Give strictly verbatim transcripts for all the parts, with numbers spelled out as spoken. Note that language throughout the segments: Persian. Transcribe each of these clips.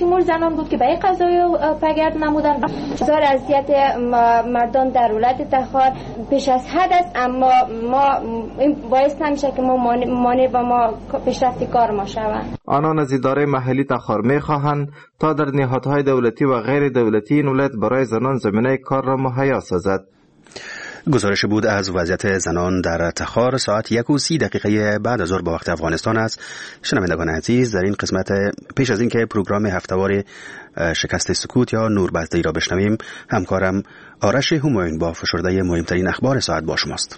تیمور زنان بود که به این قضایا پگرد نمودن. بسیار اذیت مردان در ولایت تخار پیش از حد است، اما ما این باعث نمیشه که ما مانع و ما پیشرفت کار ما شوند. آنان از اداره محلی تخار میخواهند تا در نهادهای دولتی و غیر دولتی این ولایت برای زنان زمینه کار را مهیا سازد. گزارش بود از وضعیت زنان در تخار ساعت یک و سی دقیقه بعد از ظهر با وقت افغانستان است. شنوندگان عزیز، در این قسمت پیش از اینکه پروگرام هفته‌وار شکست سکوت یا نوربزده‌ای را بشنویم، همکارم آرش همایون با فشرده مهمترین اخبار ساعت با شماست.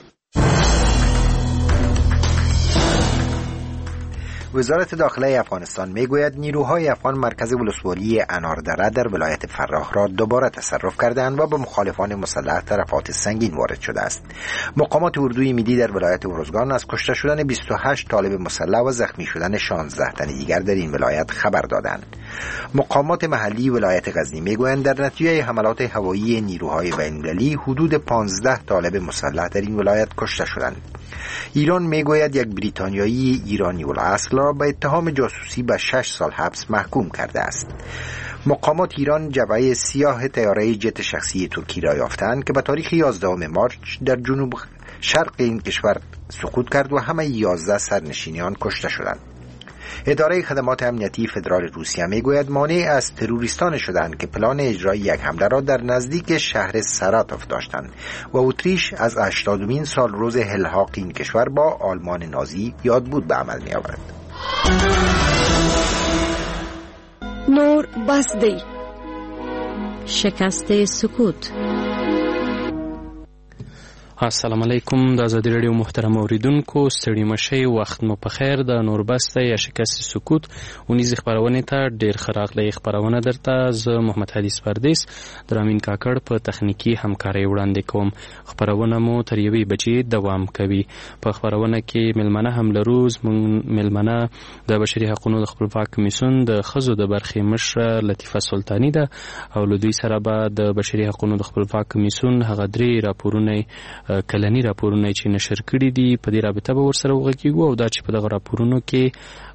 وزارت داخله افغانستان میگوید نیروهای افغان مرکز ولسوالی اناردره در ولایت فراه را دوباره تصرف کردند و به مخالفان مسلح طرفات سنگین وارد شده است. مقامات اردوی میدی در ولایت ارزگان از کشته شدن بیست و هشت طالب مسلح و زخمی شدن شانزده تن دیگر در این ولایت خبر دادند. مقامات محلی ولایت غزنی میگویند در نتیجه حملات هوایی نیروهای بین‌المللی حدود پانزده طالب مسلح در این ولایت کشته شدند. ایران میگوید یک بریتانیایی ایرانی الاصل را به اتهام جاسوسی به شش سال حبس محکوم کرده است. مقامات ایران جبهه سیاه طیاره جت شخصی ترکی را یافتند که به تاریخ یازدهم مارچ در جنوب شرق این کشور سقوط کرد و همه یازده سرنشینان آن کشته شدند. اداره خدمات امنیتی فدرال روسیه میگوید مانع از تروریستان شدند که پلان اجرای یک حمله را در نزدیک شهر ساراتوف داشتند و اتریش از هشتادمین سال روز الحاق این کشور با آلمان نازی یاد بود به عمل می آورد. نور بزده‌ای، شکست سکوت. السلام علیکم. د آزادي رادیو محترم اوریدونکو، ستړي مشئ، وخت مو په خیر. د نوربسته یا شکست سکوت اونیزې خپرونې ته ډېر ښه راغلی. خپرونه درته زه محمد حدیث پردیس د رامین کاکړ په تخنیکي همکارۍ وړاندې کوم. خپرونه مو تر یوې بجې دوام کوي. په خپرونه کې مېلمنه هم لرو. زموږ مېلمنه د بشري حقونو د خپلواک کمیسیون د ښځو د برخې مشره لطیفه سلطاني ده او له دوی سره به د بشري حقونو د خپلواک کمیسیون هغه درې راپورونه کلنی راپورونه چې نشر کړي دي په دې رابطه به ورسره وغږیږو او دا چې په دغه راپورونو کې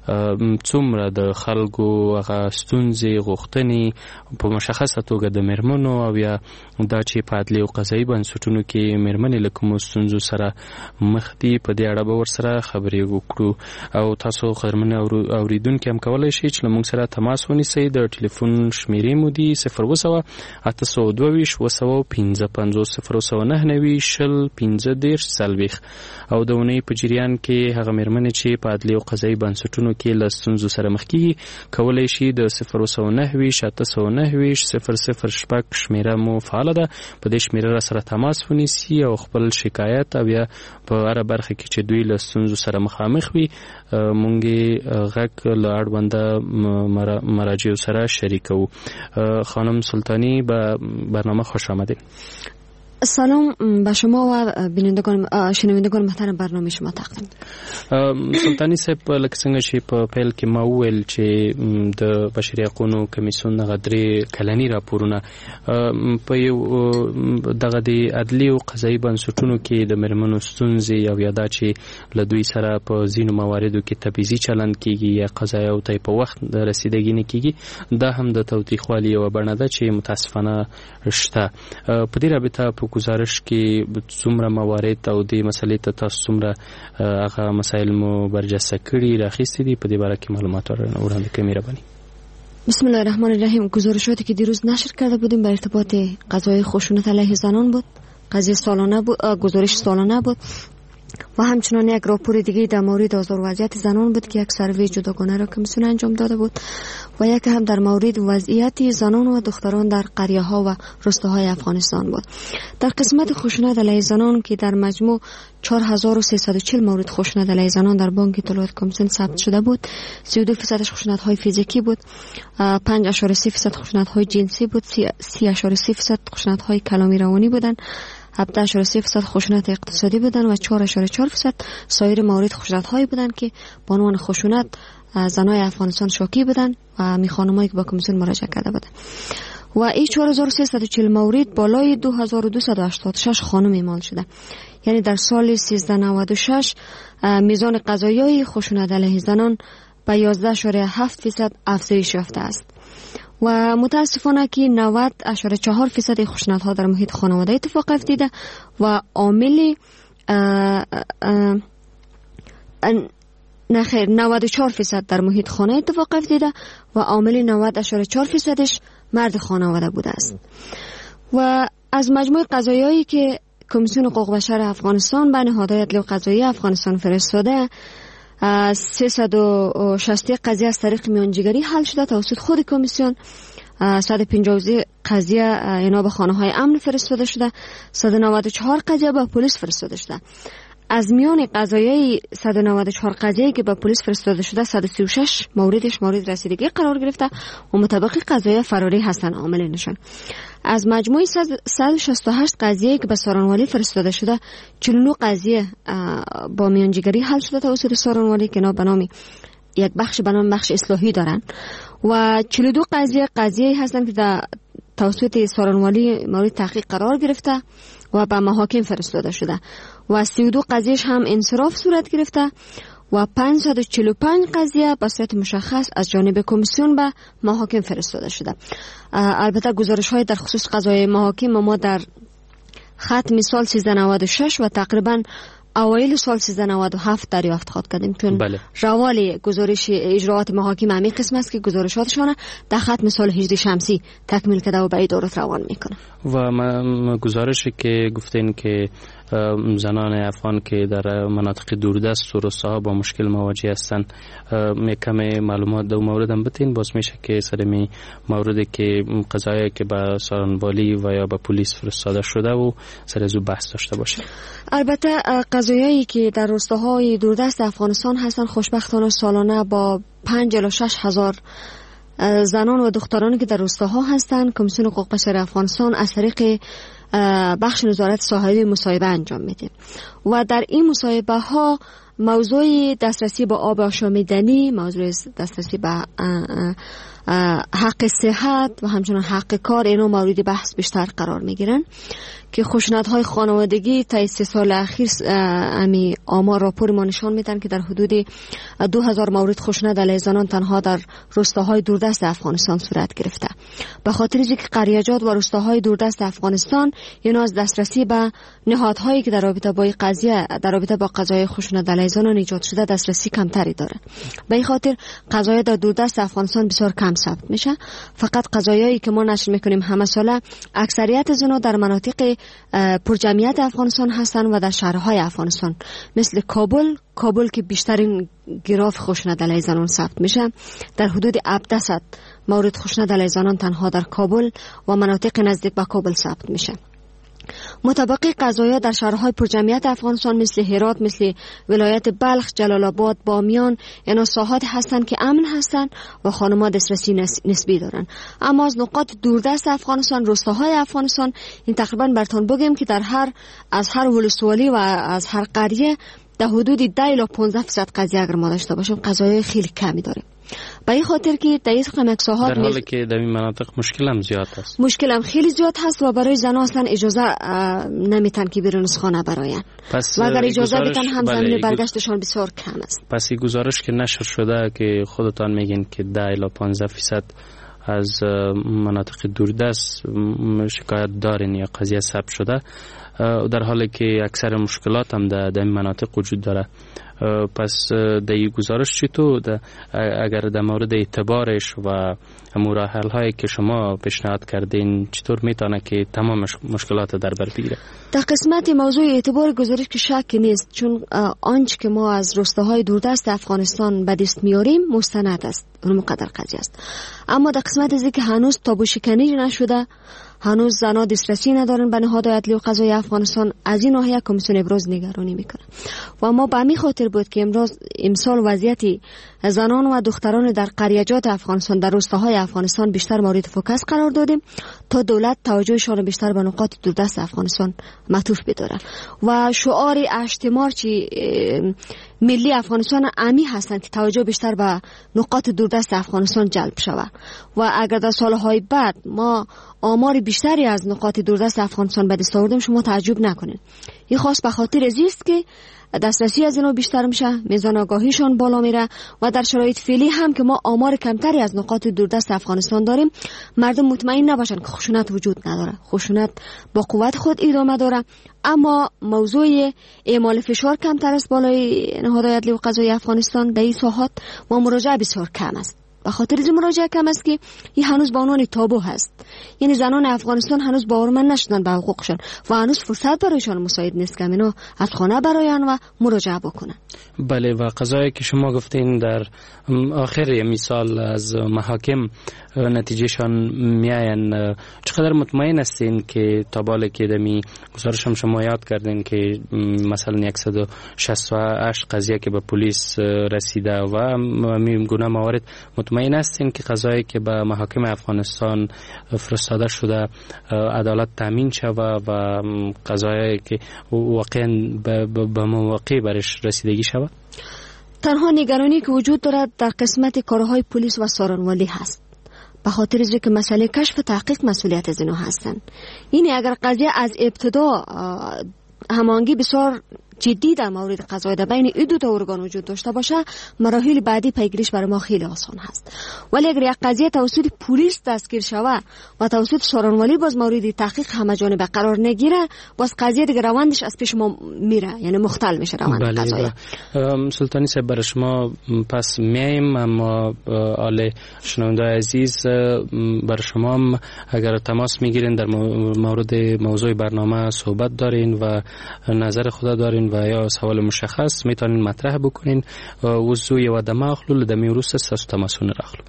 څومره د خلکو هغه ستونزې غوښتنې په مشخصه توګه د میرمنو او یا دا چې په عدلي او قضایي بنسټونو کې میرمنې له کومو ستونزو سره مخ دي په دې اړه به ورسره خبرې وکړو. او تاسو قدرمن اوریدونکي هم کولی شئ چې له موږ سره تماس ونیسئ. د ټلیفون شمیرې مو دي صفر اوه سوه اته سوه دوه ویشت اوه سوه پنځه پنځوس صفر اوه سوه نهه نوي شل پنځه دېرش څلوېښت او د اونۍ په جریان کې هغه میرمنې چې په عدلي او قضایي بنسټونو کې له ستونزو سره مخ کیږي کولی شي د صفر اوه سوه نهه ویشت اته سوه نهه ویشت صفر صفر شپږ شمیره مو فعاله ده. په دې شمیره را سره تماس ونیسي او خپل شکایت او یا په هره برخه کې چې دوی له ستونزو سره مخامخ وي مونږ غږ له اړونده مراجعو سره شریکوو. خانم سلطانی به برنامه خوش آمدید. سلام به شما و بینندگان شنوندگان محترم برنامه شما تقدیم. سلطانی صاحب لکه څنګه چې په پیل کې ما وویل چې د بشري حقوقو کمیسیون دغه درې کلني راپورونه په یو دغه د عدلي او قضایي بنسټونو کې د میرمنو ستونزې او یا دا چې له دوی سره په ځینو مواردو کې تبعیضي چلند کیږي یا قضایاو ته په وخت رسیدګي نه کیږي، دا هم د توطیخوالي یوه بڼه ده چې متاسفانه شته. په دې رابطه په گزارش کې څومره موارد او دې مسلې ته تاسو څومره هغه مسائل مو برجسته کړي راخیستي دي، په دې باره کې معلومات وړاندې کړئ مهرباني. بسم الله الرحمن الرحیم. گزارشاتی که دیروز نشر کرده بودیم به ارتباط قضای خشونت علیه زنان بود. قضیه سالانه بود، گزارش سالانه بود و همچنان یک راپور دیگه در مورد آزار و اذیت زنان بود که یک سروی جداگانه را کمیسیون انجام داده بود و یک هم در مورد وضعیت زنان و دختران در قریه ها و روستاهای افغانستان بود. در قسمت خشونت علیه زنان که در مجموع چهار هزار و سیصد و چهل مورد خشونت علیه زنان در بانک اطلاعات کمیسیون ثبت شده بود. سی و دو درصدش خشونت های فیزیکی بود، پنج اشاره سه درصد خشونت های جنسی بود، سی اشاره سه درصد خشونت های کلامی روانی بودند، هفده اشاره سه درصد خشونت اقتصادی بودن و چهار اشاره چهار درصد سایر موارد خشونت هایی بودند که به عنوان خشونت زنای افغانستان شاکی بودند و می خانمایی که با کمیسیون مراجعه کرده بودند. و این چهار هزار و سیصد و چهل مورد بالای دو هزار و دویست و هشتاد و شش خانم اعمال شده. یعنی در سال سیزده نود و شش میزان قضایای خشونت علیه زنان به یازده اشاره هفت درصد افزایش یافته است. و متاسفانه که نود اشاره چهار فیصد خشونت‌ها در محیط خانواده اتفاق افتیده و عامل نخیر نود و چهار فیصد در محیط خانه اتفاق افتیده و عامل نود اشاره چهار فیصدش مرد خانواده بوده است. و از مجموع قضایایی که کمیسیون حقوق بشر افغانستان به نهادهای عدلی و قضایی افغانستان فرستاده، سیصد و شصت قضیه از طریق میانجیگری حل شده توسط خود کمیسیون، صد و پنجاه و سه قضیه اینا به خانه های امن فرستاده شده، صد و نود و چهار قضیه به پلیس فرستاده شده. از میان قضایای صد و نود و چهار قضیه‌ای که به پلیس فرستاده شده، صد و سی و شش موردش مورد رسیدگی قرار گرفته و مطابق قضایای فراری هستند عامل نشان. از مجموع صد و شصت و هشت قضیه‌ای که به سارنوالی فرستاده شده، چهل و نه قضیه با میانجیگری حل شده توسط سارنوالی که اینا به نام یک بخش به نام بخش اصلاحی دارن و چهل و دو قضیه قضیه‌ای هستند که در توسط سارنوالی مورد تحقیق قرار گرفته و به محاکم فرستاده شده و سی و دو قضیهش هم انصراف صورت گرفته و پانصد و چهل و پنج قضیه به صورت مشخص از جانب کمیسیون به محاکم فرستاده شده. البته گزارش‌های در خصوص قضای محاکم ما در ختم سال سیزده نود و شش و تقریبا اوایل سال سیزده نود و هفت دریافت خواهد کردیم، چون بله. روال گزارش اجراعات محاکم همین قسم است که گزارشاتشان در ختم سال هجری شمسی تکمیل کرده و به ادارات روان میکنه. و ما گزارشی که گفتین که زنان افغان که در مناطق دوردست و روستاها با مشکل مواجه هستند، کم معلومات در مورد هم بتین، باز میشه که سرمی موردی که قضایی که به سارنوالی و یا به پلیس فرستاده شده و سر از او بحث داشته باشه. البته قضایایی که در روستاهای دوردست افغانستان هستند خوشبختانه سالانه با پنج الی شش هزار زنان و دخترانی که در روستاها هستند کمیسیون حقوق بشر افغانستان از طریق بخش نظارت ساحلی مصاحبه انجام میده و در این مصاحبه ها موضوع دسترسی به آب آشامیدنی، موضوع دسترسی به حق صحت و همچنین حق کار اینا مورد بحث بیشتر قرار میگیرن که خشونت‌های خانوادگی تا سه سال اخیر امی آمار راپور ما نشان میدن که در حدود دو هزار مورد خشونت علیه زنان تنها در روستاهای دوردست افغانستان صورت گرفته. به خاطر اینکه قریه‌جات و روستاهای دوردست افغانستان اینا از دسترسی به نهادهایی که در رابطه با قضیه در رابطه با قضایای خشونت علیه زنان ایجاد شده دسترسی کمتری داره. به این خاطر قضایا در دوردست افغانستان بسیار کم ثبت میشه. فقط قضایایی که ما نشر میکنیم همه ساله اکثریت زنا در مناطق پرجمعیت افغانستان هستند و در شهرهای افغانستان مثل کابل کابل که بیشترین گراف خشونت علیه زنان ثبت میشه، در حدود هفتصد مورد خشونت علیه زنان تنها در کابل و مناطق نزدیک به کابل ثبت میشه. مطابق قضایا در شهرهای پرجمعیت افغانستان مثل هرات، مثل ولایت بلخ، جلال آباد، بامیان اینا ساحات هستند که امن هستند و خانم‌ها دسترسی نسبی دارن. اما از نقاط دوردست افغانستان، روستاهای افغانستان این تقریبا براتون بگم که در هر از هر ولسوالی و از هر قریه در حدود ده الی پانزده درصد قضیه اگر ما داشته باشیم قضایای خیلی کمی داریم. به این خاطر که در این قمک ساحات در حالی که در این مناطق مشکل هم زیاد هست مشکل هم خیلی زیاد هست و برای زنان اصلا اجازه نمیتن که بیرون از خانه براین و اگر اجازه بدن هم زمین برگشتشان بسیار کم است. پس این گزارش که نشر شده که خودتان میگین که ده الی پانزده فیصد از مناطق دوردست شکایت دارین یا قضیه ثبت شده، در حالی که اکثر مشکلات هم در این مناطق وجود داره. پس در این گزارش چطور اگر در مورد اعتبارش و مراحل هایی که شما پیشنهاد کردین چطور میتونه که تمام مشکلات در بر بگیره؟ در قسمت موضوع اعتبار گزارش که شک نیست، چون آنچه که ما از روستاهای دوردست افغانستان به دست میاریم مستند است، اون مقدر قضیه است. اما در قسمت از که هنوز تابو شکنی نشده، هنوز زنها دسترسی ندارن به نهادهای عدلی و قضایی افغانستان، از این ناحیه کمیسیون ابراز نگرانی میکنه و ما به همین خاطر بود که امروز امسال وضعیت زنان و دختران در قریه‌جات افغانستان در روستاهای افغانستان بیشتر مورد فوکس قرار دادیم تا دولت توجهشان بیشتر به نقاط دوردست افغانستان معطوف بداره و شعار هشت مارچ ملی افغانستان امی هستند که توجه بیشتر به نقاط دوردست افغانستان جلب شود و اگر در سالهای بعد ما آمار بیشتری از نقاط دوردست افغانستان به دست آوردیم شما تعجب نکنید. این خاص به خاطر زیست که دسترسی از اینا بیشتر میشه، میزان آگاهیشان بالا میره و در شرایط فعلی هم که ما آمار کمتری از نقاط دوردست افغانستان داریم مردم مطمئن نباشن که خشونت وجود نداره. خشونت با قوت خود ادامه داره، اما موضوع اعمال فشار کمتر است بالای نهادهای عدلی و قضایی افغانستان در این ساحات و مراجعه بسیار کم است. به خاطر این مراجعه کم است که این هنوز به عنوان تابو هست، یعنی زنان افغانستان هنوز باورمند نشدن به حقوقشان و هنوز فرصت برایشان مساعد نیست که اینا از خانه براین و مراجعه بکنن. بله، و قضایی که شما گفتین در آخر مثال از محاکم نتیجهشان میاین، چقدر مطمئن هستین که تا بالا که دمی گزارش هم شما یاد کردین که مثلا صد و شصت و هشت قضیه که به پلیس رسیده و میگونه موارد، مطمئن هستین که قضایی که به محاکم افغانستان فرستاده شده عدالت تامین شود و قضایی که واقعا به مواقع برش رسیدگی شود؟ تنها نگرانی که وجود دارد در قسمت کارهای پلیس و سارنوالی هست، به خاطر از که مسئله کشف و تحقیق مسئولیت از اینها هستند. یعنی اگر قضیه از ابتدا هماهنگی بسیار جدی در مورد قضایی در بین این دو تا ارگان وجود داشته باشه، مراحل بعدی پیگیریش برای ما خیلی آسان هست. ولی اگر یک قضیه توسط پلیس دستگیر شود و توسط سارنوالی باز مورد تحقیق همه جانبه قرار نگیره، باز قضیه دیگه روندش از پیش ما میره، یعنی مختل میشه روند قضایی. سلطانی صاحب، برای شما پس میایم، اما آل شنونده عزیز برای شما هم اگر تماس میگیرین در مورد موضوع برنامه صحبت دارین و نظر خود دارین و یا سوال مشخص میتونین مطرح بکنین و زوی و دماغ لول دمی وروسته ستاسو تماسونه راخلو.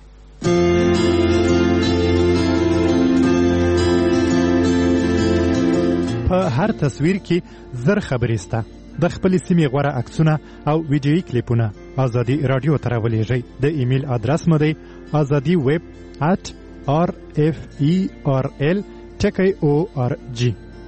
په هر تصویر کې زر خبرې سته. د خپل سیمې غوړه عکسونه او ویډیویي کلیپونه ازادي رادیو ته راولېږئ. د ایمیل ادرس مو دی ازادي ویب at r f e r l ټکی o r g.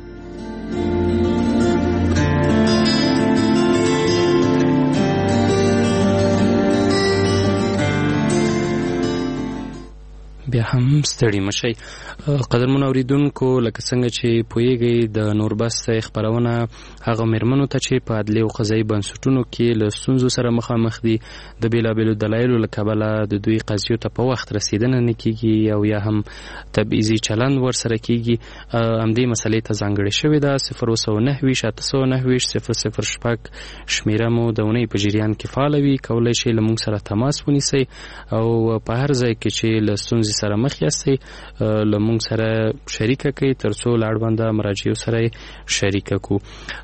بیا هم ستړي مشي. قدرمن اوریدونکو، لکه څنګه چې پوهیږئ د نوربست خبرونه هغه مېرمنو ته چې په عدلي او قضایي بنسټونو کې له ستونزو سره مخامخ دي د بېلابېلو دلایلو له کبله د دوی قضیو ته په وخت رسیدنه نه کېږي او یا هم تبعیضي چلند ورسره کېږي، همدې مسلې ته ځانګړې شوې ده. صفر اوه سوه نهه ویشت اته سوه نهه ویشت صفر صفر شپږ شمېره مو د اونۍ په جریان کې فعاله وي. کولی شئ له موږ سره تماس ونیسئ او په هر ځای کې چې له ستونزې سره مخ یاستئ له موږ سره شریکه کړئ تر څو له اړونده مراجعو سره شریکه کړو.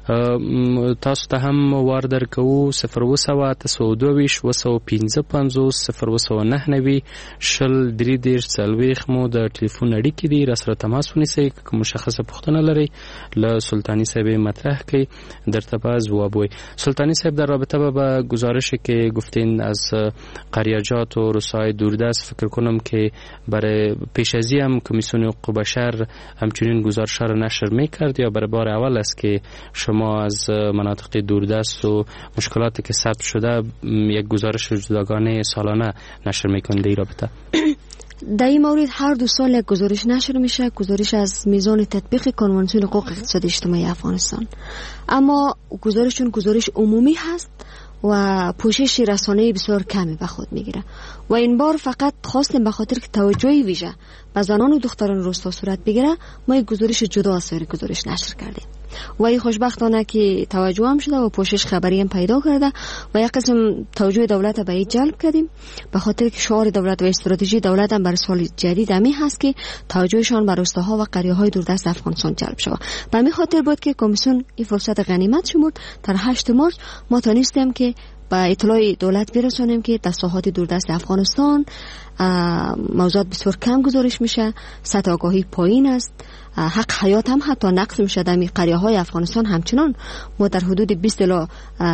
تاسو ته هم وار درکوو صفر اوه سوه اته سوه دوه ویشت اوه سوه پنځه پنځوس صفر اوه سوه نهه نوي شل درې دېرش څلوېښت مو د ټلیفون اړیکې دي. راسره تماس ونیسئ، که مشخصه پوښتنه لرئ له سلطانی صاحب مطرح کړئ، درته به ځواب وایي. سلطانی صاحب، در رابطه با گزارشی که گفتین از قریاجات و رسای دوردست، فکر کنم که برای پیش ازی هم کمیسیون حقوق بشر همچنین گزارش را نشر میکرد یا برای بار اول است که شما از مناطق دوردست و مشکلاتی که ثبت شده یک گزارش جداگانه سالانه نشر میکنید در رابطه؟ در این مورد هر دو سال یک گزارش نشر میشه، گزارش از میزان تطبیق کنوانسیون حقوق اقتصادی اجتماعی افغانستان، اما گزارشون گزارش عمومی هست و پوشش رسانه‌ای بسیار کمی به خود میگیره و این بار فقط خواستیم به خاطر که توجه ویژه به زنان و دختران روستا صورت بگیره ما یک گزارش جدا از سایر گزارش نشر کردیم و این خوشبختانه که توجه هم شده و پوشش خبری هم پیدا کرده و یک قسم توجه دولت به این جلب کردیم به خاطر که شعار دولت و استراتژی دولت هم برای سال جدید همی هست که توجهشان به روستاها و قریه‌های دوردست افغانستان جلب شود. به همین خاطر بود که کمیسیون این فرصت غنیمت شمرد. در هشت مارس ما تونستیم که با اطلاع دولت برسانیم که در ساحات دوردست افغانستان موضوعات بسیار کم گزارش میشه، سطح آگاهی پایین است، حق حیات هم حتی نقض میشه. در قریه های افغانستان همچنان ما در حدود بیست الی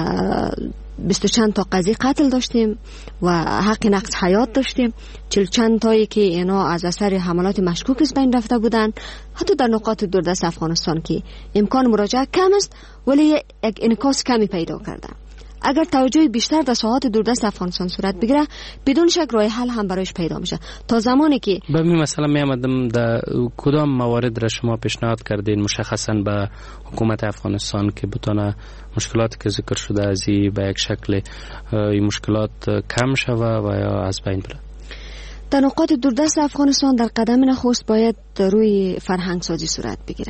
بیست چند تا قضیه قتل داشتیم و حق نقض حیات داشتیم، چل چند تایی که اینا از اثر حملات مشکوک از بین رفته بودن، حتی در نقاط دوردست افغانستان که امکان مراجعه کم است ولی یک انعکاس کمی پیدا کردن. اگر توجه بیشتر در ساحات دوردست افغانستان صورت بگیره بدون شک راه حل هم برایش پیدا میشه. تا زمانی که به می مثلا می آمدم در کدام موارد را شما پیشنهاد کردین مشخصا به حکومت افغانستان که بتونه مشکلات که ذکر شده از به یک شکل این مشکلات کم شوه و یا از بین بره؟ در نقاط دوردست افغانستان در قدم نخست باید روی فرهنگ سازی صورت بگیره.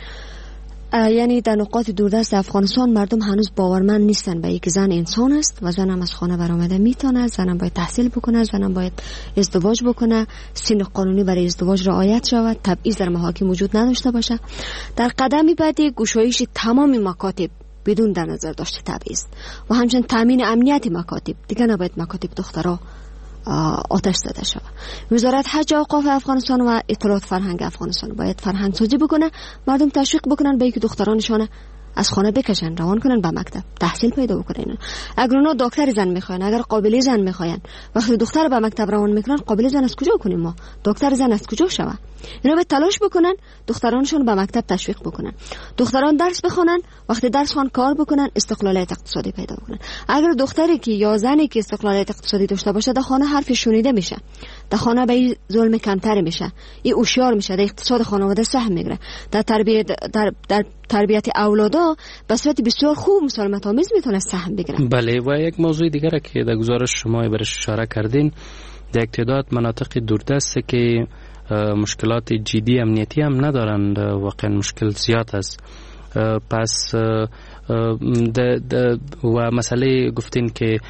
یعنی در نقاط دوردست افغانستان مردم هنوز باورمند نیستن به اینکه زن انسان است و زن هم از خانه برآمده میتونه، زن هم باید تحصیل بکنه، زن هم باید ازدواج بکنه، سن قانونی برای ازدواج رعایت شود، تبعیض در محاکم وجود نداشته باشه. در قدمی بعدی گشایش تمام مکاتب بدون در نظر داشته تبعیض و همچنین تامین امنیت مکاتب. دیگه نباید مکاتب دخترها آتش زده شود. وزارت حج و اوقاف افغانستان و اطلاعات فرهنگ افغانستان باید فرهنگ سازی بکنه، مردم تشویق بکنن به اینکه دخترانشان از خانه بکشن، روان کنن به مکتب، تحصیل پیدا بکنن. اگر اونا دکتر زن میخواین، اگر قابله زن میخواین، وقتی دختر به مکتب روان میکنن، قابله زن از کجا کنیم ما؟ دکتر زن از کجا شوه؟ اینا به تلاش بکنن دخترانشون به مکتب تشویق بکنن، دختران درس بخونن، وقتی درس خوان کار بکنن، استقلالیت اقتصادی پیدا بکنن. اگر دختری که یا زنی که استقلالیت اقتصادی داشته باشه، در خانه حرف شنیده میشه، در خانه به ظلم کمتر میشه، این هوشیار میشه، در اقتصاد خانواده سهم میگیره، در تربیت در, در تربیت اولادا به صورت بسیار خوب مسالمت آمیز میتونه سهم بگیره. بله، و یک موضوع دیگه که در گزارش شما برش اشاره کردین، در تعداد مناطق دوردست که مشکلات جدی امنیتی هم ندارند، واقعا مشکل زیاد است. پس ده ده و مسئله گفتین که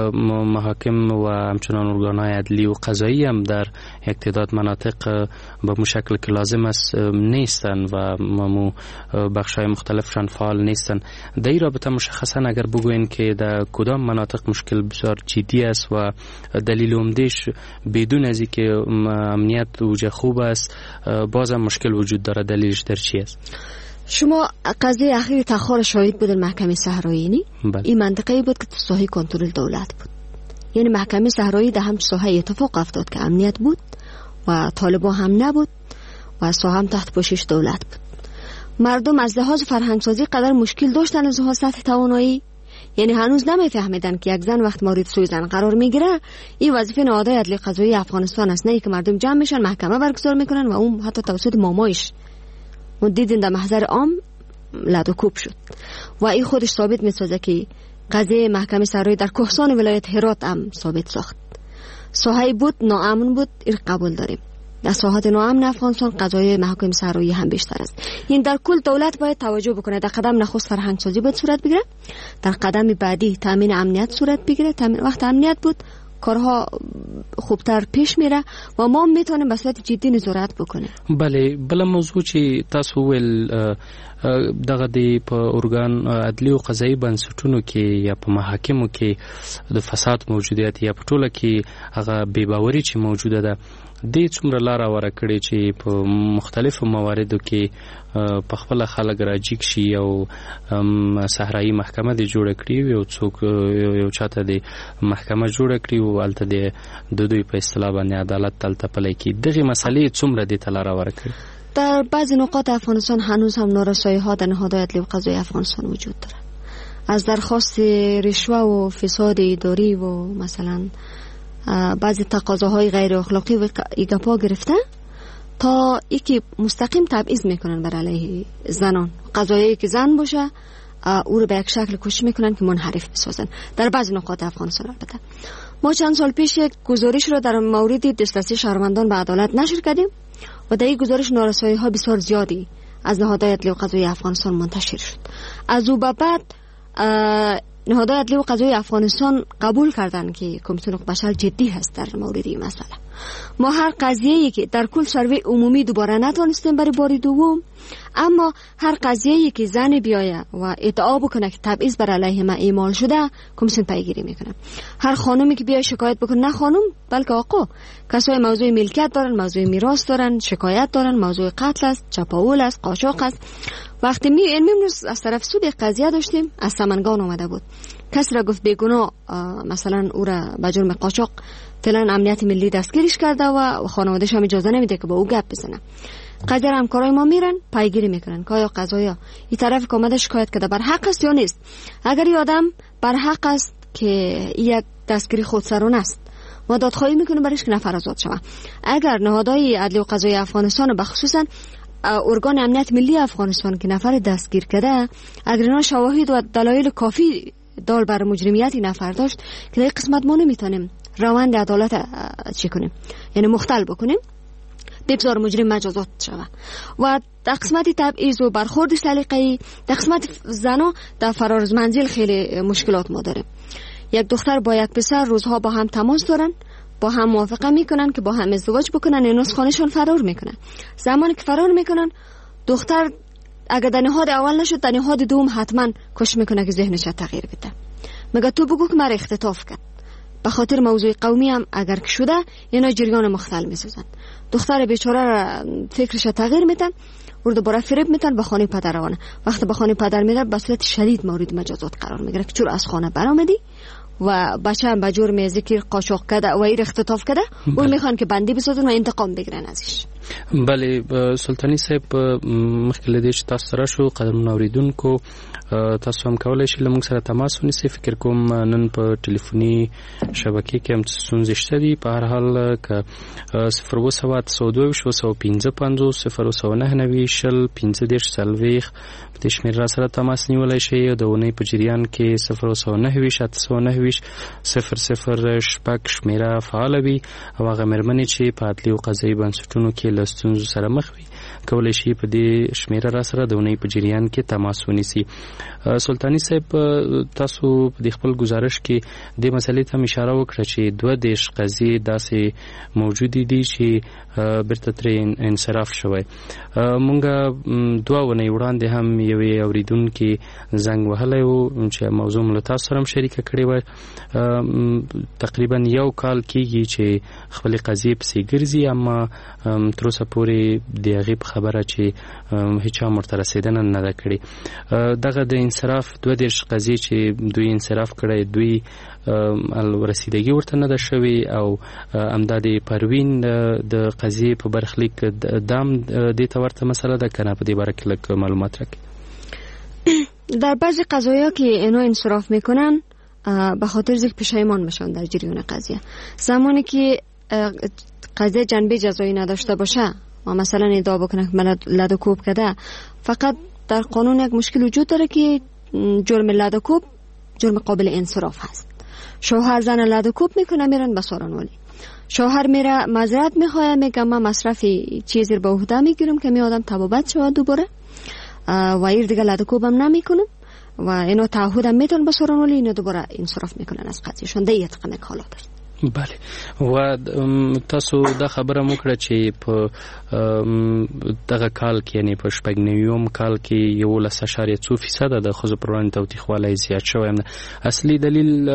محاکم و همچنان ارگان‌های عدلی و قضایی هم در یک تعداد مناطق به مشکل که لازم است نیستن و مو بخش‌های مختلفشان فعال نیستن. در این رابطه مشخصا اگر بگوین که در کدام مناطق مشکل بسیار جدی است و دلیل عمده‌اش بدون از اینکه امنیت وجه خوب است باز هم مشکل وجود داره، دلیلش در چی است؟ شما قضیه اخیر تخار شاهد بودن محکمه صحرایی نی؟ این منطقه بود که ساحه کنترل دولت بود. یعنی محکمه صحرایی در همچه ساحه اتفاق افتاد که امنیت بود و طالبان هم نبود و ساحه هم تحت پوشش دولت بود. مردم از لحاظ فرهنگ سازی قدر مشکل داشتن از لحاظ سطح توانایی، یعنی هنوز نمیفهمیدن که یک زن وقت مورد سوی زن قرار میگیره این وظیفه نهادهای عدلی قضایی افغانستان است، نه که مردم جمع میشن محکمه برگزار میکنن و اون حتی توسط مامایش اون دیدین در محضر عام لد و کوب شد و این خودش ثابت میسازه که قضیه محکمه صحرایی در کهسان ولایت هرات هم ثابت ساخت. ساحه بود ناامن بود، این قبول داریم. در ساحات ناامن افغانستان قضای محکمه صحرایی هم بیشتر است. این در کل دولت باید توجه بکنه. در قدم نخست فرهنگ سازی باید صورت بگیره، در قدم بعدی تامین امنیت صورت بگیره. تامین وقت امنیت بود کارها خوبتر پیش میره و ما میتونیم به صورت جدی نظارت بکنیم. بله، بل موضوع چې تاسو ول دغه د په ارګان عدلی او قضایي بنسټونو کې یا په محاکمو کې د فساد موجودیت یا په ټوله کې هغه بې باوري چې موجوده ده د څومره لار وره کړی چې په مختلفو مواردو کې په خپل خلک راجیک شي او صحرایي محکمه د جوړ کړی او څوک یو چاته د محکمه جوړ کړی او الته د دوی په اصطلاح باندې عدالت تلته پلی کی دغه مسلې څومره د تلاره وره کړی. در بعضی نقاط افغانستان هنوز هم نارسایی ها در نهادهای عدلی و قضایی افغانستان وجود داره. از درخواست رشوه و فساد اداری و مثلا بعضی تقاضاهای غیر اخلاقی و ایگاپا گرفته تا یکی مستقیم تبعیض میکنن بر علیه زنان. قضایی که زن باشه او رو به یک شکل کشی میکنن که منحرف بسازن در بعضی نقاط افغانستان. البته ما چند سال پیش یک گزارش رو در مورد دسترسی شهروندان به عدالت نشر کردیم و در این گزارش نارسایی ها بسیار زیادی از نهادهای عدلی و قضایی افغانستان منتشر شد. از او به بعد نهادهای عدلی و قضایی افغانستان قبول کردن که کمیسیون حقوق بشر جدی هست در مورد این مسئله. ما هر قضیه‌ای که در کل سروی عمومی دوباره نتونستیم برای بار دوم، اما هر قضیه‌ای که زن بیایه و ادعا بکنه که تبعیض بر علیه ما اعمال شده کمیسیون پیگیری میکنه. هر خانومی که بیای شکایت بکنه، نه خانم بلکه آقا، کسای موضوع ملکیت دارن، موضوع میراث دارن، شکایت دارن، موضوع قتل است، چپاول است، قاچاق است. وقتی می امروز از طرف سود قضیه داشتیم، از سمنگان اومده بود، کسی را گفت بیگناه مثلا او را به جرم قاچاق فعلا امنیت ملی دستگیرش کرده و خانواده‌اش هم اجازه نمیده که با او گپ بزنه. قضیه همکارای ما میرن پیگیری میکنن که آیا قضایا این طرف که اومده شکایت کرده بر حق است یا نیست. اگر این آدم بر حق است که یک دستگیری خودسرانه است، ما دادخواهی میکنیم برایش که نفر آزاد شود. اگر نهادهای عدلی و قضایی افغانستان و خصوصا ارگان امنیت ملی افغانستان که نفر دستگیر کرده، اگر اینا شواهد و دلایل کافی دال بر مجرمیت نفر داشت که در قسمت ما نمیتونیم روند عدالت چی کنیم، یعنی مختل بکنیم، بگذار مجرم مجازات شود. و در قسمت تبعیض و برخورد سلیقه‌ای در قسمت زنا در فرار از منزل خیلی مشکلات ما داریم. یک دختر با یک پسر روزها با هم تماس دارن، با هم موافقه میکنن که با هم ازدواج بکنن، این از خانهشون فرار میکنن. زمانی که فرار میکنن دختر اگر در نهاد اول نشد در نهاد دوم حتما کش میکنه که ذهنش تغییر بده. مگه تو بگو که مرا اختطاف کرد. به خاطر موضوع قومی هم اگر که شده اینا جریان مختل میسازن. دختر بیچاره را فکرش تغییر میدن، او دوباره فریب میتن به خانه پدر روانه. وقتی به خانه پدر میره به صورت شدید مورد مجازات قرار میگیره که چرا از خانه برآمدی و بچه هم به جرم ذکر قاچاق کرده و ایر اختطاف کرده، اون میخوان که بندی بسازن و انتقام بگیرن ازش. بله سلطانی صاحب، مخکې دې چې تاسو سره شو قدرمن اوریدونکو، تاسو هم کولای شئ له موږ سره تماس ونیسئ. فکر کوم نن په ټلیفوني شبکې کې هم ستونزې شته دي. په هر حال که صفر اووه سوه اته سوه دوه ویشت اووه سوه پنځه پنځوس صفر اووه سوه نهه نوي شل پنځه دېرش څلوېښت په دې شمېر را سره تماس نیولی شئ. د اونۍ په جریان کې صفر اووه سوه نهه ویشت اته سوه نهه ویشت صفر صفر شپږ شمېره فعاله وي او هغه مېرمنې چې په عدلي او قضایي بنسټونو کې له ستونزو سره مخ وي کولای شي په دې شمیره را سره د اونۍ په جریان کې تماس ونیسي. سلطانی صاحب، تاسو په خپل گزارش کې د مسلې ته اشاره وکړه چې دوه دیش قضیې داسې موجودې دي چې بیرته ترې انصراف شوی. مونږ دوه ونې وړاندې هم یوې اوریدونکي زنګ وهلی و چې موضوع مو له تاسو سره هم شریکه کړې وه. تقریبا یو کال کېږي چې خپلې قضیې پسې ګرځي، اما تر اوسه پورې د هغې په خبره چې هیچا ورته رسېدنه نه ده کړې. دغه د انصراف دوه دېرش قضیې چې دوی انصراف کړی، دوی رسیدګي ورته نه ده شوې او همدا د پروین د قضیې په برخلیک دام دې ته ورته مسله ده که نه؟ په دې باره کې لږ معلومات راکړئ. در بعضی قضایا که اینا انصراف میکنن به خاطر ذکر پشیمان میشن در جریان قضیه. زمانی که قضیه جنبه جزایی نداشته باشه و مثلا ادعا بکنه که لدوکوب کرده، فقط در قانون یک مشکل وجود داره که جرم لدوکوب جرم قابل انصراف هست. شوهر زن لدوکوب میکنه میرن به سارنولی، شوهر میره معذرت میخواه میگه من مصرف چیزی به عهده میگیرم که می آدم تبابت شود دوباره و ایر دیگه لدوکوب هم نمیکنم و اینو تعهد هم میتون به سارنولی، اینو دوباره انصراف میکنن از قضیهشون. ده یه تقنک حالات دارد. بله، و تاسو دا خبره مو کړه چې په دغه کال کې یعنی په شپږ نویم کال کې یولس اشاریه څو فیصد د ښځو پر وړاندې تاوتریخوالی زیات شوی. اصلي دلیل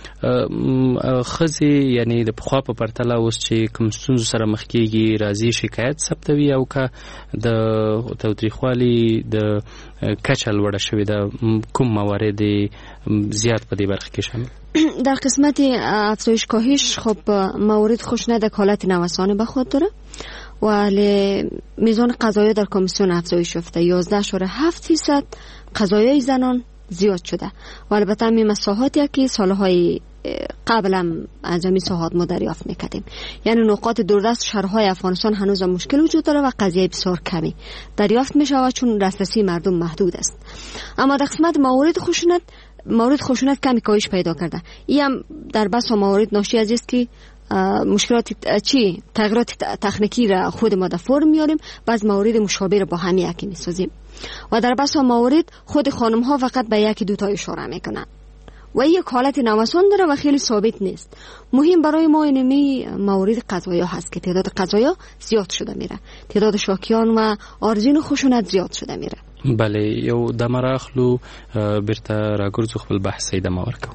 ښځې یعنی د پخوا په پرتله اوس چې کوم ستونزو سره مخ کېږي راځي شکایت ثبتوي او که د تاوتریخوالي د کچه لوړه شوې ده، کوم موارد زیات په دې برخه کې شامل؟ در قسمت افزایش کاهش خب موارد خوشنود حالت نوسان به خود داره، ولی میزان قضایا در کمیسیون افزایش یافته، یازده اشاره هفت فیصد قضایای زنان زیاد شده و البته همین مساحاتی که سالهای قبل هم از همین ساحات ما دریافت میکردیم. یعنی نقاط دوردست شهرهای افغانستان هنوز مشکل وجود داره و قضیه بسیار کمی دریافت میشود چون دسترسی مردم محدود است. اما در قسمت موارد خشونت مورد خشونت کمی کاهش پیدا کرده. این هم در بس موارد ناشی از است که مشکلات چی تغییرات تکنیکی را خود ما در فرم میاریم، بعض موارد مشابه را با هم یکی میسازیم و در بس موارد خود خانم ها فقط به یکی دو تا اشاره میکنن و این یک حالت نوسان داره و خیلی ثابت نیست. مهم برای ما اینمی موارد قضایا هست که تعداد قضایا زیاد شده میره، تعداد شاکیان و آرزین خشونت زیاد شده میره. بله، یو دمه راخلو بیرته راګرځو خپل بحث یې دمه ورکو.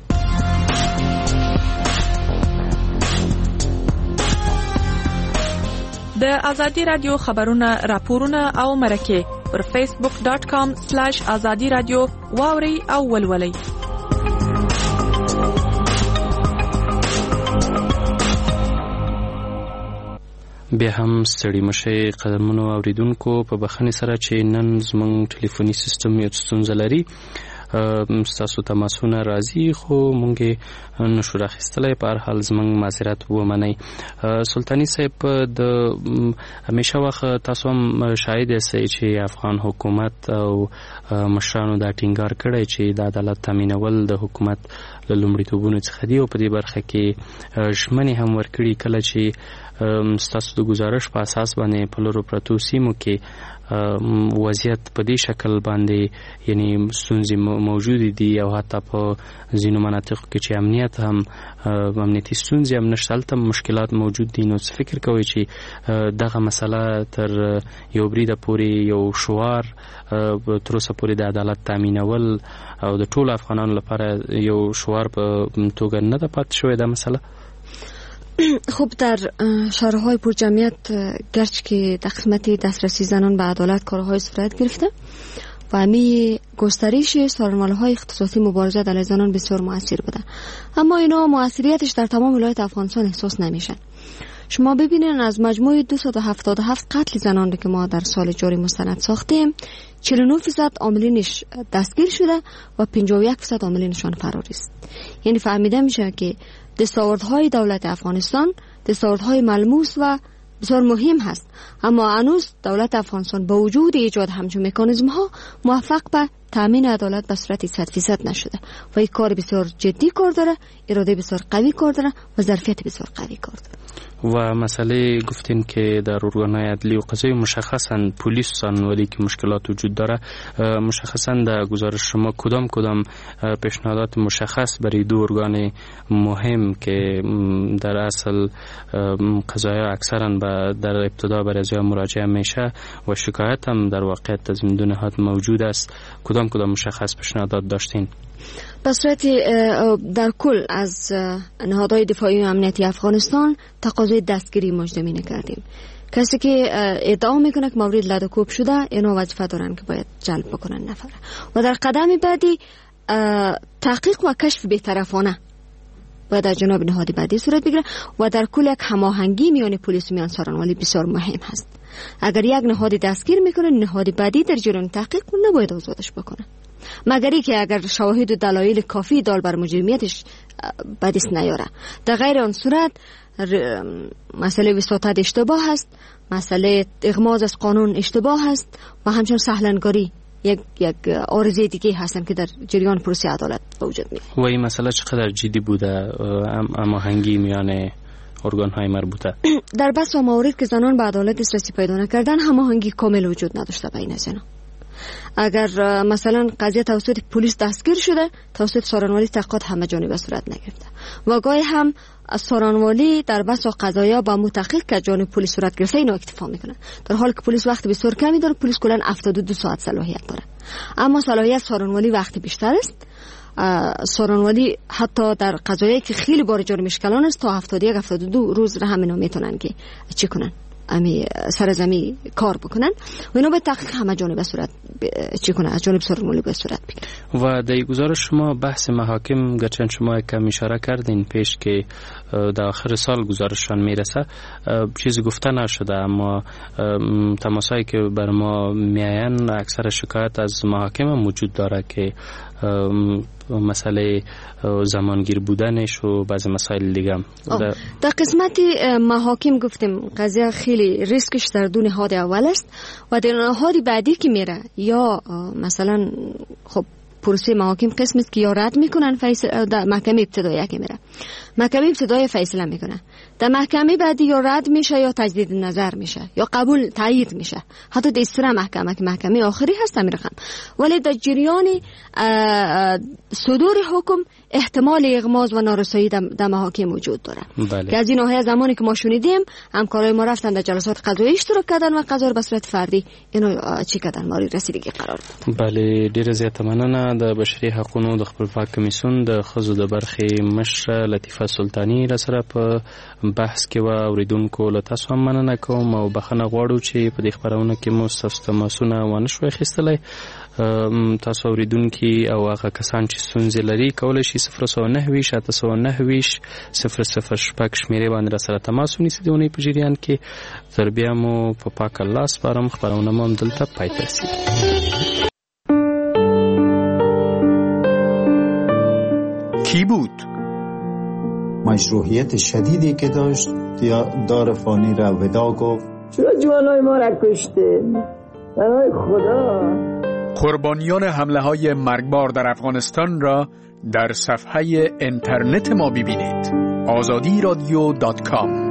د ازادي رادیو خبرونه راپورونه او مرکه پر فیسبوک ډاټ کام سلاش ازادي رادیو واوري او ولولئ. بیا هم ستړي مشي قدرمنو اوریدونکو په بخښنې سره چې نن زموږ ټلیفوني سیستم یو ستونزه لري. ستاسو تماسونه راځي خو مونږ نشو راخیستلی. په هر حال زموږ معذرت ومنئ. سلطاني صاحب د همیشه وخت تاسو هم شاهد یاستئ چې افغان حکومت او مشرانو دا ټینګار کړی چې د عدالت تامینول د حکومت له لومړیتوبونو څخه دي او په دې برخه کې ژمنې هم ورکړي. کله چې ستاسو د گزارش په اساس باندې په لرو پرتو سیمو کې وضعیت په دې شکل باندې یعنی ستونزې موجود دي او حتی په ځینو مناطقو کې چې امنیت هم امنیتي ستونزې هم نشته، هلته مشکلات موجود دي. نو څه فکر کوئ چې دغه مسله تر یو بریده پورې یو شعار تر اوسه پورې د عدالت تامینول او د ټولو افغانانو لپاره یو شعار په توګه نه ده پاتې شوې دا مسله؟ خب در شهرهای پر جمعیت گرچه که در قسمت دسترسی زنان به عدالت کارهای صورت گرفته و همه گسترش سازمان‌های اختصاصی مبارزه علیه زنان بسیار مؤثر بوده، اما اینا مؤثریتش در تمام ولایت افغانستان احساس نمیشه. شما ببینین از مجموع دویست و هفتاد و هفت قتل زنان که ما در سال جاری مستند ساختیم، چهل و نه درصد عاملینش دستگیر شده و پنجاه و یک درصد عاملینشان فراری است. یعنی فهمیده میشه که دستاوردهای دولت افغانستان دستاوردهای ملموس و بسیار مهم هست، اما هنوز دولت افغانستان با وجود ایجاد همچون مکانیزم ها موفق به تامین عدالت به صورت صد فیصد نشده و این کار بسیار جدی کار داره، اراده بسیار قوی کار داره و ظرفیت بسیار قوی کار داره. و مسئله گفتین که در ارگان‌های عدلی و قضایی مشخصاً پلیس سانوالی که مشکلات وجود داره، مشخصاً در گزارش شما کدام کدام پیشنهادات مشخص برای دو ارگان مهم که در اصل قضایی اکثراً در ابتدا برای ازیا مراجعه میشه و شکایت هم در واقعیت از این دو نهاد موجود است، کدام کدام مشخص پیشنهادات داشتین؟ به صورت در کل از نهادهای دفاعی و امنیتی افغانستان تقاضای دستگیری مجدمینه کردیم. کسی که ادعا میکنه که مورد لدوکوب شده اینا وظیفه دارن که باید جلب بکنن نفره و در قدم بعدی تحقیق و کشف بی‌طرفانه باید در جناب نهاد بعدی صورت بگیره و در کل یک هماهنگی میان پلیس و میان سارنوالی بسیار مهم هست. اگر یک نهاد دستگیر میکنه نهاد بعدی در جریان تحقیق نباید آزادش بکنه، مگر ای که اگر شواهد و دلایل کافی دال بر مجرمیتش بدیس نیاره. در غیر آن صورت مسئله وساطت اشتباه است، مسئله اغماض از قانون اشتباه است و همچنین سهلنگاری یک یک عارضه دیگه هستن که در جریان پروسه عدالت وجود میاد. و این مسئله چقدر جدی بوده هماهنگی میان ارگان‌های مربوطه؟ در بس و موارد که زنان به عدالت دسترسی پیدا نکردن هماهنگی کامل وجود نداشته بین زنان. اگر مثلا قضیه توسط پلیس دستگیر شده توسط سارنوالی تحقیقات همه جانبه صورت نگرفته و گاهی هم سارنوالی در بس و قضایا با متحقق که جانب پلیس صورت گرفته اینو اکتفا میکنه، در حالی که پلیس وقت بسیار کمی داره. پلیس کلا هفتاد و دو ساعت صلاحیت داره، اما صلاحیت سارنوالی وقت بیشتر است. سارنوالی حتی در قضایی که خیلی بار جرم اشکالان است تا هفتاد و یک هفتاد و دو روز را هم اینا میتونن که چی کنن، امی سرزمی کار بکنن و اینا به تحقیق همه جانبه صورت چی کنه، از جانب سارنوالی به صورت بگیره. و در گزارش شما بحث محاکم گرچه شما کم اشاره کردین پیش که در آخر سال گزارششان میرسه چیزی گفته نشده، اما تماسایی که بر ما میاین اکثر شکایت از محاکم موجود داره که مسئله زمانگیر بودنش و بعضی مسائل دیگه. در, در قسمت محاکم گفتیم قضیه خیلی ریسکش در دو نهاد اول است و در نهاد بعدی که میره یا مثلا خب پروسه محاکم قسم است که یا رد میکنن فیصله در محکمه ابتدایی که میره محکمه ابتدایی فیصله میکنه، در محکمه بعدی یا رد میشه یا تجدید نظر میشه یا قبول تایید میشه، حتی در سر محکمه که محکمه آخری هست همین رقم. ولی در جریان صدور حکم احتمال اغماض و نارسایی در محاکم وجود داره. بله. که از این ناحیه زمانی که ما شنیدیم همکارای ما رفتن در جلسات قضایی اشتراک کردن و قضا رو به صورت فردی اینو چی کردن مورد رسیدگی قرار دادن. بله ډیره زیاته مننه. د بشري حقوقو د خپلواک کمیسیون د خزو د برخې مشر لطیفه سلطانی را سره په بحث کې و اوریدونکو له تاسو هم مننه کوم او بخښنه غواړو چې په دې خپرونه کې مو ستاسو تماسونه ونه شو اخیستلی. تاسو اوریدونکي او هغه کسان چې ستونزې لري کولی شي صفر سوه نهه ویشت اته سوه نهه ویشت صفر صفر شپږ شمېرې باندې راسره تماس ونیسي د اونۍ په جریان کې. تر بیا مو په پاک الله سپارم. خپرونه مو همدلته پای ته رسېږي. کی بود؟ مشروعیت شدیدی که داشت دار فانی را ودا گفت. چرا جوانای ما را کشته؟ برای خدا. قربانیان حمله های مرگبار در افغانستان را در صفحه اینترنت ما ببینید. آزادی رادیو دات کام